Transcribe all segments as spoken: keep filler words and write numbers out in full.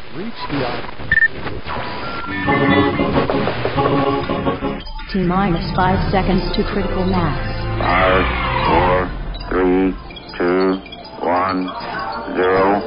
reach the T minus five seconds to critical mass. Five, four, three, two, one, zero.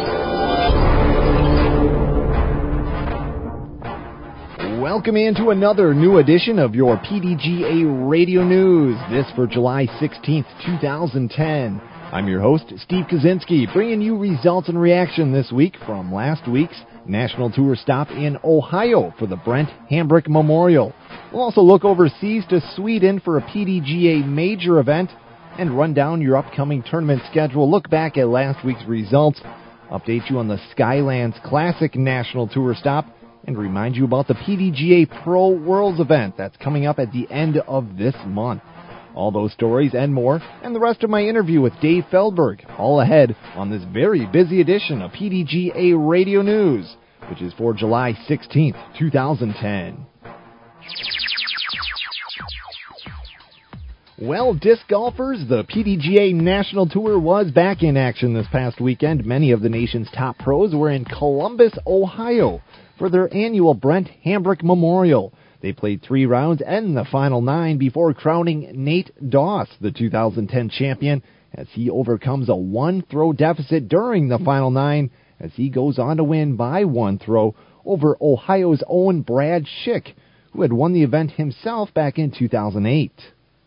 Welcome into another new edition of your P D G A Radio News. This for July sixteenth, twenty ten. I'm your host, Steve Kaczynski, bringing you results and reaction this week from last week's National Tour stop in Ohio for the Brent Hambrick Memorial. We'll also look overseas to Sweden for a P D G A major event and run down your upcoming tournament schedule, look back at last week's results, update you on the Skylands Classic National Tour stop, and remind you about the P D G A Pro Worlds event that's coming up at the end of this month. All those stories and more, and the rest of my interview with Dave Feldberg, all ahead on this very busy edition of P D G A Radio News, which is for July sixteenth, twenty ten. Well, disc golfers, the P D G A National Tour was back in action this past weekend. Many of the nation's top pros were in Columbus, Ohio, for their annual Brent Hambrick Memorial. They played three rounds and the final nine before crowning Nate Doss, the two thousand ten champion, as he overcomes a one-throw deficit during the final nine, as he goes on to win by one throw over Ohio's own Brad Schick, who had won the event himself back in two thousand eight.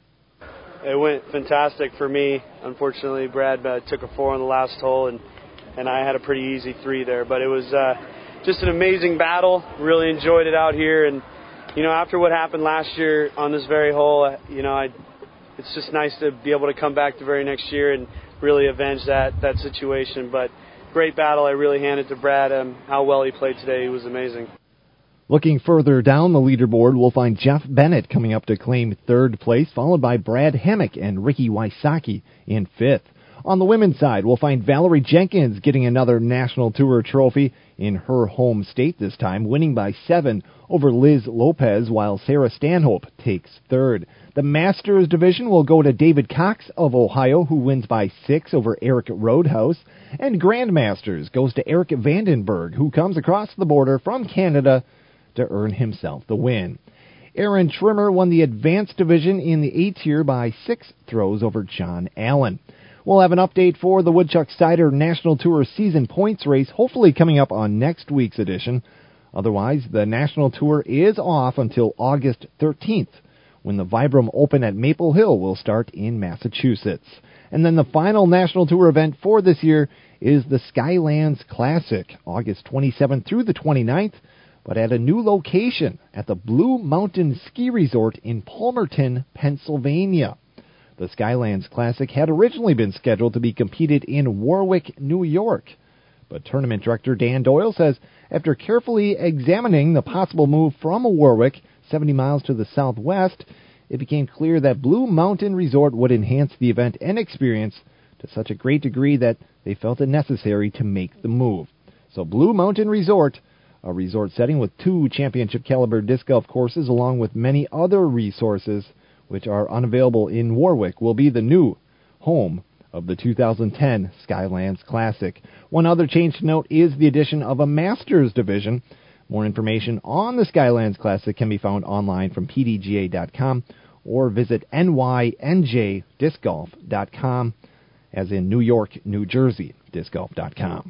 It went fantastic for me. Unfortunately, Brad uh, took a four on the last hole, and, and I had a pretty easy three there. But it was uh, just an amazing battle. Really enjoyed it out here, and you know, after what happened last year on this very hole, you know, I, it's just nice to be able to come back the very next year and really avenge that, that situation. But great battle. I really handed to Brad um, how well he played today. He was amazing. Looking further down the leaderboard, we'll find Jeff Bennett coming up to claim third place, followed by Brad Hemmick and Ricky Wysocki in fifth. On the women's side, we'll find Valerie Jenkins getting another National Tour trophy in her home state this time, winning by seven over Liz Lopez, while Sarah Stanhope takes third. The Masters division will go to David Cox of Ohio, who wins by six over Eric Roadhouse, and Grandmasters goes to Eric Vandenberg, who comes across the border from Canada to earn himself the win. Aaron Trimmer won the Advanced division in the A-tier by six throws over John Allen. We'll have an update for the Woodchuck Cider National Tour season points race, hopefully coming up on next week's edition. Otherwise, the National Tour is off until August thirteenth, when the Vibram Open at Maple Hill will start in Massachusetts. And then the final National Tour event for this year is the Skylands Classic, August twenty-seventh through the twenty-ninth, but at a new location at the Blue Mountain Ski Resort in Palmerton, Pennsylvania. The Skylands Classic had originally been scheduled to be competed in Warwick, New York, but tournament director Dan Doyle says after carefully examining the possible move from Warwick, seventy miles to the southwest, it became clear that Blue Mountain Resort would enhance the event and experience to such a great degree that they felt it necessary to make the move. So Blue Mountain Resort, a resort setting with two championship-caliber disc golf courses along with many other resources which are unavailable in Warwick, will be the new home of the two thousand ten Skylands Classic. One other change to note is the addition of a Masters division. More information on the Skylands Classic can be found online from P D G A dot com or visit N Y N J disc golf dot com, as in New York, New Jersey, disc golf dot com.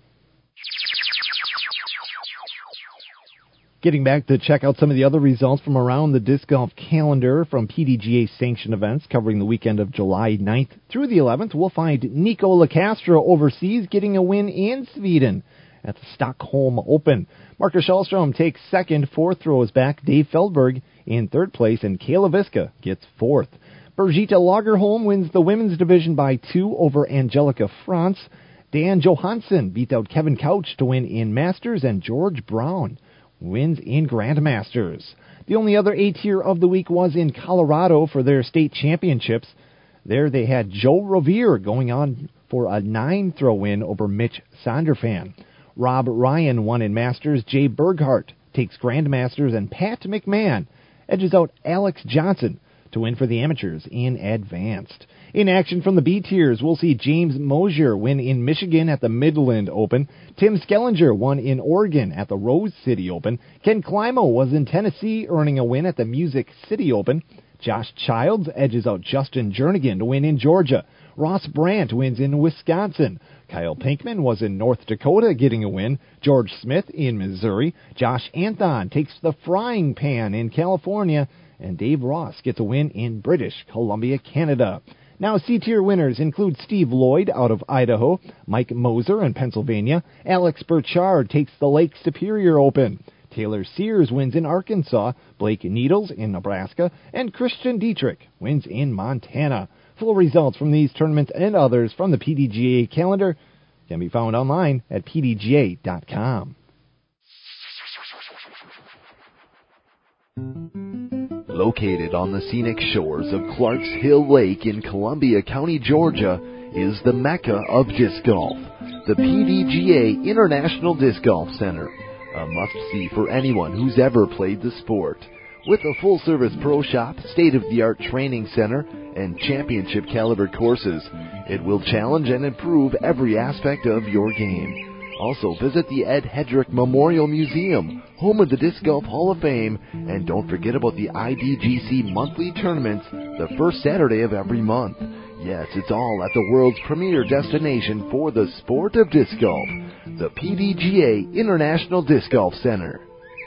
Getting back to check out some of the other results from around the disc golf calendar from P D G A sanctioned events covering the weekend of July ninth through the eleventh, we'll find Nico Lacastro overseas getting a win in Sweden at the Stockholm Open. Marcus Schallstrom takes second, four throws back. Dave Feldberg in third place, and Kayla Viska gets fourth. Brigitte Lagerholm wins the women's division by two over Angelica France. Dan Johansson beat out Kevin Couch to win in Masters, and George Brown wins in Grandmasters. The only other A-tier of the week was in Colorado for their state championships. There they had Joe Revere going on for a nine-throw win over Mitch Sonderfan. Rob Ryan won in Masters. Jay Berghardt takes Grandmasters, and Pat McMahon edges out Alex Johnson to win for the amateurs in Advanced. In action from the B tiers, we'll see James Mosier win in Michigan at the Midland Open. Tim Skellinger won in Oregon at the Rose City Open. Ken Climo was in Tennessee, earning a win at the Music City Open. Josh Childs edges out Justin Jernigan to win in Georgia. Ross Brandt wins in Wisconsin. Kyle Pinkman was in North Dakota getting a win. George Smith in Missouri. Josh Anthon takes the frying pan in California. And Dave Ross gets a win in British Columbia, Canada. Now, C-tier winners include Steve Lloyd out of Idaho, Mike Moser in Pennsylvania, Alex Burchard takes the Lake Superior Open, Taylor Sears wins in Arkansas, Blake Needles in Nebraska, and Christian Dietrich wins in Montana. Full results from these tournaments and others from the P D G A calendar can be found online at P D G A dot com. Located on the scenic shores of Clarks Hill Lake in Columbia County, Georgia, is the Mecca of disc golf, the P D G A International Disc Golf Center, a must-see for anyone who's ever played the sport. With a full-service pro shop, state-of-the-art training center, and championship-caliber courses, it will challenge and improve every aspect of your game. Also, visit the Ed Hedrick Memorial Museum, home of the Disc Golf Hall of Fame, and don't forget about the I D G C monthly tournaments the first Saturday of every month. Yes, it's all at the world's premier destination for the sport of disc golf, the P D G A International Disc Golf Center.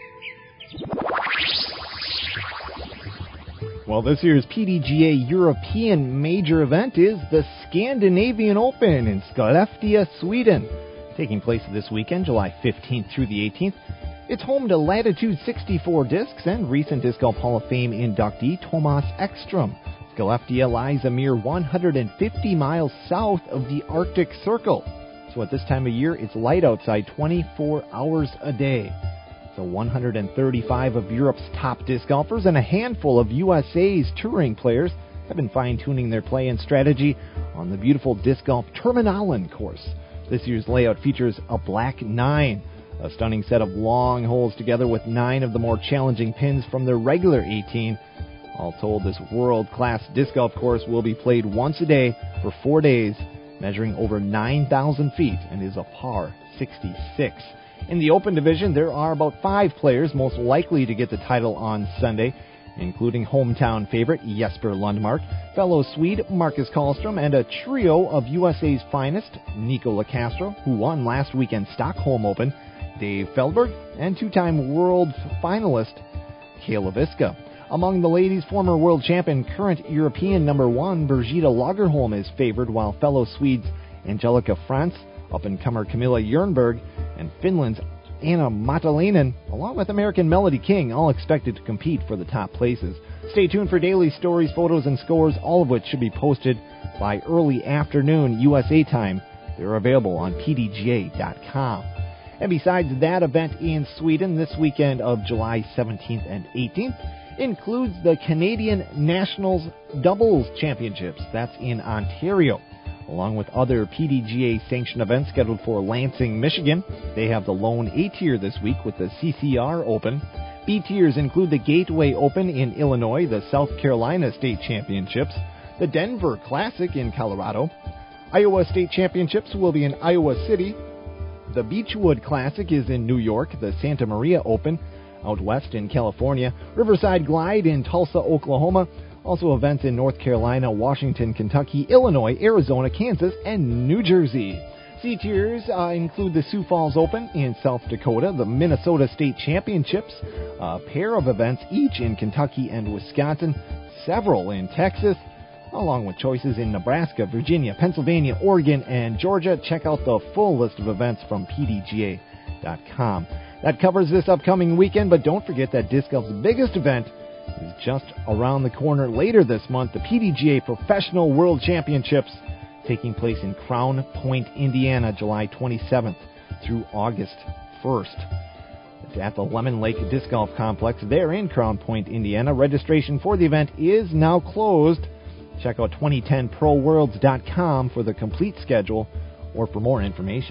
Well, this year's P D G A European major event is the Scandinavian Open in Skellefteå, Sweden. Taking place this weekend, July fifteenth through the eighteenth. It's home to Latitude sixty-four Discs and recent Disc Golf Hall of Fame inductee Thomas Ekstrom. Skellefteå lies a mere one hundred fifty miles south of the Arctic Circle. So at this time of year, it's light outside twenty-four hours a day. So one hundred thirty-five of Europe's top disc golfers and a handful of U S A's touring players have been fine-tuning their play and strategy on the beautiful Disc Golf Terminalen course. This year's layout features a black nine, a stunning set of long holes together with nine of the more challenging pins from their regular eighteen. All told, this world-class disc golf course will be played once a day for four days, measuring over nine thousand feet and is a par sixty-six. In the Open division, there are about five players most likely to get the title on Sunday, including hometown favorite Jesper Lundmark, fellow Swede Marcus Karlstrom, and a trio of U S A's finest, Nico LaCastro, who won last weekend's Stockholm Open, Dave Feldberg, and two-time world finalist Kayla Viska. Among the ladies, former world champion, current European number one, Birgitta Lagerholm is favored, while fellow Swedes Angelica Frans, up-and-comer Camilla Jernberg, and Finland's Anna Matalainen, along with American Melody King, all expected to compete for the top places. Stay tuned for daily stories, photos, and scores, all of which should be posted by early afternoon U S A time. They're available on P D G A dot com. And besides that event in Sweden this weekend of July seventeenth and eighteenth, includes the Canadian Nationals Doubles Championships. That's in Ontario. Along with other P D G A-sanctioned events scheduled for Lansing, Michigan. They have the lone A-tier this week with the C C R Open. B-tiers include the Gateway Open in Illinois, the South Carolina State Championships, the Denver Classic in Colorado. Iowa State Championships will be in Iowa City. The Beechwood Classic is in New York, the Santa Maria Open out west in California, Riverside Glide in Tulsa, Oklahoma. Also events in North Carolina, Washington, Kentucky, Illinois, Arizona, Kansas, and New Jersey. C-tiers uh, include the Sioux Falls Open in South Dakota, the Minnesota State Championships, a pair of events each in Kentucky and Wisconsin, several in Texas, along with choices in Nebraska, Virginia, Pennsylvania, Oregon, and Georgia. Check out the full list of events from P D G A dot com. That covers this upcoming weekend, but don't forget that Disc Golf's biggest event is just around the corner later this month, the P D G A Professional World Championships, taking place in Crown Point, Indiana, July twenty-seventh through August first. It's at the Lemon Lake Disc Golf Complex there in Crown Point, Indiana. Registration for the event is now closed. Check out twenty ten pro worlds dot com for the complete schedule or for more information.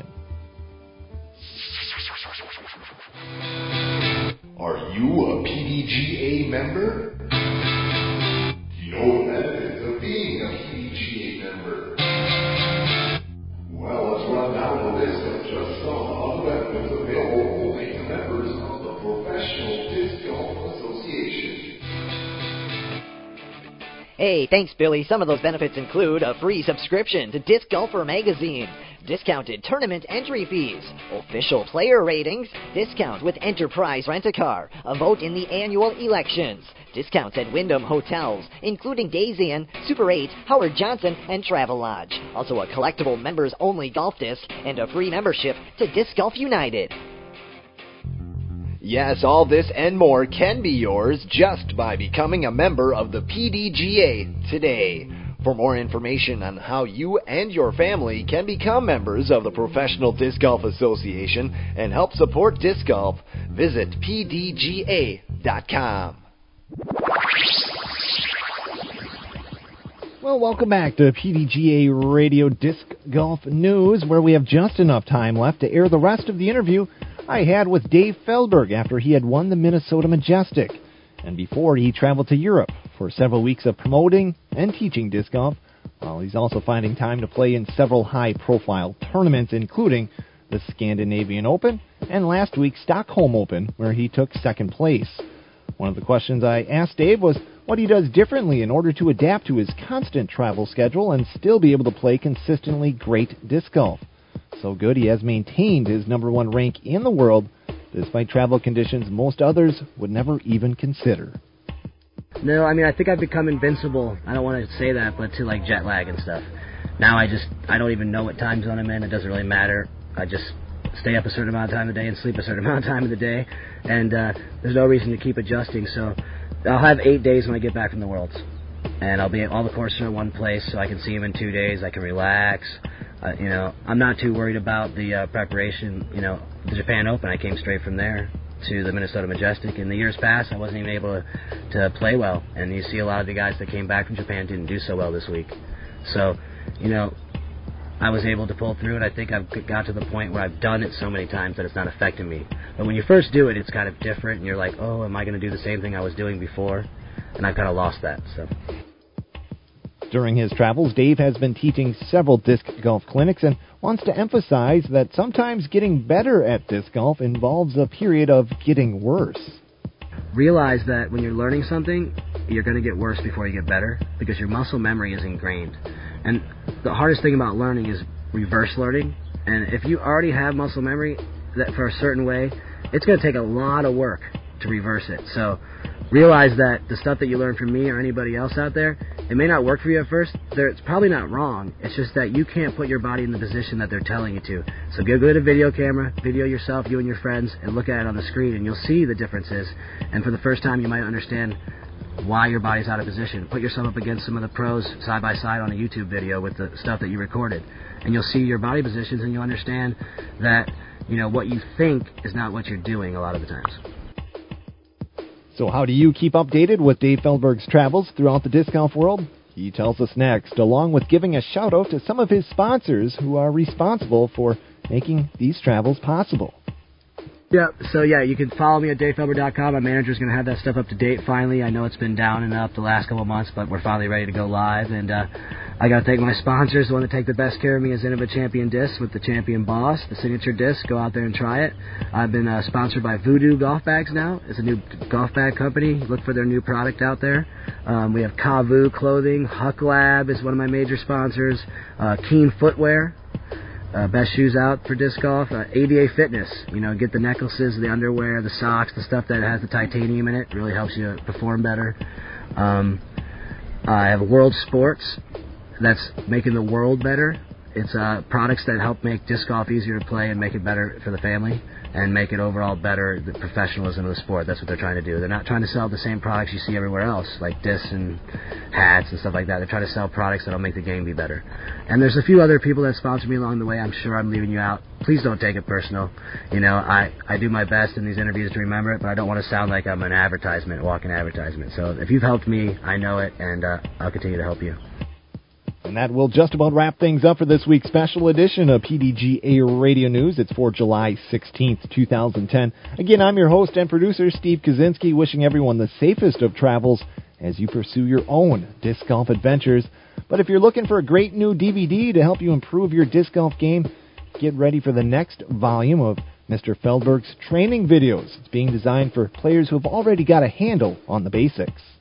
Are you a P D G A member? Do you know the benefits of being a P D G A Hey, thanks, Billy. Some of those benefits include a free subscription to Disc Golfer magazine, discounted tournament entry fees, official player ratings, discount with Enterprise Rent-A-Car, a vote in the annual elections, discounts at Wyndham Hotels, including Days Inn, Super eight, Howard Johnson, and Travelodge. Also a collectible members-only golf disc and a free membership to Disc Golf United. Yes, all this and more can be yours just by becoming a member of the P D G A today. For more information on how you and your family can become members of the Professional Disc Golf Association and help support disc golf, visit P D G A dot com. Well, welcome back to P D G A Radio Disc Golf News, where we have just enough time left to air the rest of the interview I had with Dave Feldberg after he had won the Minnesota Majestic, and before he traveled to Europe for several weeks of promoting and teaching disc golf, while he's also finding time to play in several high-profile tournaments, including the Scandinavian Open and last week's Stockholm Open, where he took second place. One of the questions I asked Dave was what he does differently in order to adapt to his constant travel schedule and still be able to play consistently great disc golf. So good, he has maintained his number one rank in the world, despite travel conditions most others would never even consider. No, I mean, I think I've become invincible. I don't want to say that, but to, like, jet lag and stuff. Now I just, I don't even know what time zone I'm in. It doesn't really matter. I just stay up a certain amount of time of the day and sleep a certain amount of time of the day. And uh, there's no reason to keep adjusting. So I'll have eight days when I get back from the Worlds. And I'll be at all the courses in one place, so I can see them in two days. I can relax. Uh, you know, I'm not too worried about the uh, preparation. You know, the Japan Open, I came straight from there to the Minnesota Majestic. In the years past, I wasn't even able to, to play well. And you see a lot of the guys that came back from Japan didn't do so well this week. So, you know, I was able to pull through, and I think I've got to the point where I've done it so many times that it's not affecting me. But when you first do it, it's kind of different, and you're like, oh, am I going to do the same thing I was doing before? And I've kind of lost that, so... During his travels, Dave has been teaching several disc golf clinics and wants to emphasize that sometimes getting better at disc golf involves a period of getting worse. Realize that when you're learning something, you're going to get worse before you get better because your muscle memory is ingrained. And the hardest thing about learning is reverse learning. And if you already have muscle memory that for a certain way, it's going to take a lot of work to reverse it. So realize that the stuff that you learn from me or anybody else out there, it may not work for you at first. It's probably not wrong. It's just that you can't put your body in the position that they're telling you to. So go get a video camera, video yourself, you and your friends, and look at it on the screen, and you'll see the differences. And for the first time, you might understand why your body's out of position. Put yourself up against some of the pros side by side on a YouTube video with the stuff that you recorded, and you'll see your body positions, and you'll understand that, you know, what you think is not what you're doing a lot of the times. So how do you keep updated with Dave Feldberg's travels throughout the disc golf world? He tells us next, along with giving a shout-out to some of his sponsors who are responsible for making these travels possible. Yeah, so yeah, you can follow me at Dave Feldberg dot com. My manager's going to have that stuff up to date finally. I know it's been down and up the last couple of months, but we're finally ready to go live. And uh, I got to thank my sponsors. The one that take the best care of me is Innova Champion Discs with the Champion Boss, the signature disc. Go out there and try it. I've been uh, sponsored by Voodoo Golf Bags now. It's a new golf bag company. Look for their new product out there. Um, we have Kavu Clothing. Huck Lab is one of my major sponsors. Uh, Keen Footwear. Uh, best shoes out for disc golf. Uh, A V A Fitness, you know, get the necklaces, the underwear, the socks, the stuff that has the titanium in it. Really helps you perform better. Um, I have World Sports, that's making the world better. It's uh, products that help make disc golf easier to play and make it better for the family and make it overall better, the professionalism of the sport. That's what they're trying to do. They're not trying to sell the same products you see everywhere else, like discs and hats and stuff like that. They're trying to sell products that will make the game be better. And there's a few other people that sponsor me along the way. I'm sure I'm leaving you out. Please don't take it personal. You know, I, I do my best in these interviews to remember it, but I don't want to sound like I'm an advertisement, walking advertisement. So if you've helped me, I know it, and uh, I'll continue to help you. And that will just about wrap things up for this week's special edition of P D G A Radio News. It's for July sixteenth, twenty ten. Again, I'm your host and producer, Steve Kaczynski, wishing everyone the safest of travels as you pursue your own disc golf adventures. But if you're looking for a great new D V D to help you improve your disc golf game, get ready for the next volume of Mister Feldberg's training videos. It's being designed for players who have already got a handle on the basics.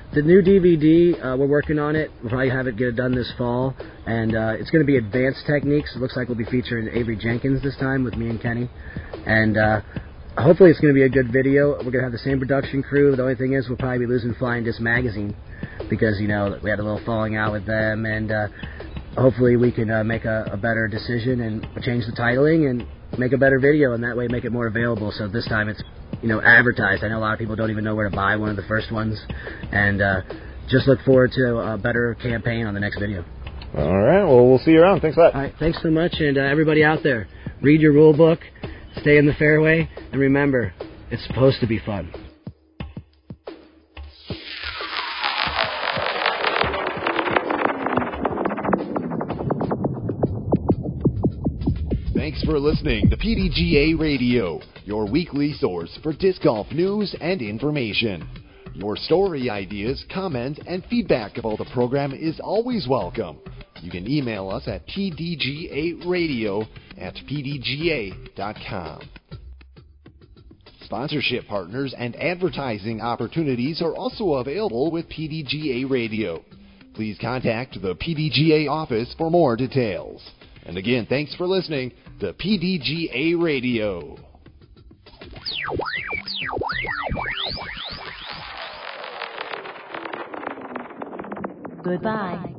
the new D V D, uh, we're working on it. We'll probably have it get it done this fall, and uh, it's going to be advanced techniques. It looks like we'll be featuring Avery Jenkins this time with me and Kenny, and uh, hopefully it's going to be a good video. We're going to have the same production crew. The only thing is we'll probably be losing Flying Disc Magazine because, you know, we had a little falling out with them, and uh, hopefully we can uh, make a, a better decision and change the titling and make a better video, and that way make it more available. So this time it's, you know, advertised. I know a lot of people don't even know where to buy one of the first ones, and uh, just look forward to a better campaign on the next video. All right, well, we'll see you around. Thanks a lot. All right, thanks so much, and uh, everybody out there, read your rule book, stay in the fairway, and remember, it's supposed to be fun. Thanks for listening to P D G A Radio, your weekly source for disc golf news and information. Your story ideas, comments, and feedback about the program is always welcome. You can email us at p d g a radio at p d g a dot com. Sponsorship partners and advertising opportunities are also available with P D G A Radio. Please contact the P D G A office for more details. And again, thanks for listening to P D G A Radio. Goodbye.